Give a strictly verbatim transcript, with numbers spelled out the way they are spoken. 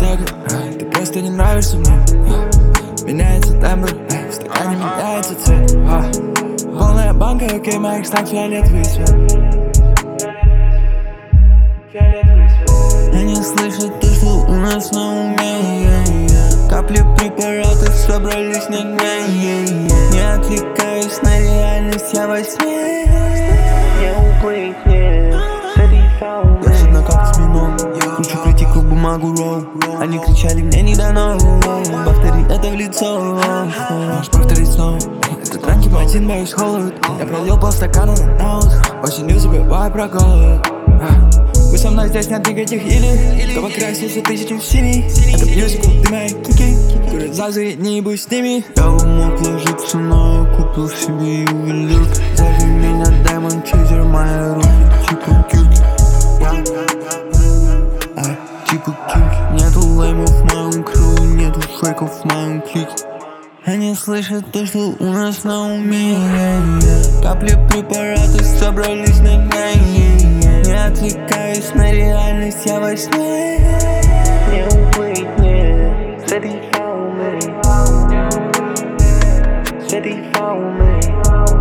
много, ты просто не нравишься мне. Меняется тембр, в стакане меняется цвет. Полная банка, окей, моих снах фиолетовый цвет. Они слышат то, что у нас на уме. Капли препаратов собрались на дне. Не отвлекаюсь на реальность, я во сне. Не уплыть, не садись. Я жил на карте с мином, кучу критиков, бумагу роу. Они кричали, мне не дано. Повтори это в лицо. Можешь повторить снова. Этот ранким один, боюсь холод. Я пролил полстакана на ноут. Осенью забываю про голод. Вы со мной здесь нет никаких или. Кто покрасился тысячу в синий. Это мюзикл, ты мои кики. Курят за дни, будь с ними. Я бы мог ложиться, но я купил себе ювелирки. Зови меня Diamond Chaser, мои руки типа кюльки. Ай, типа кюльки. Нету леймов в моем крыле, нету фейков в моем клике. Они слышат то, что у нас на уме. Капли препаратов собрались на дне. Не отвлекаюсь на реальность, я во сне. Не уплыть, не садись. Садись.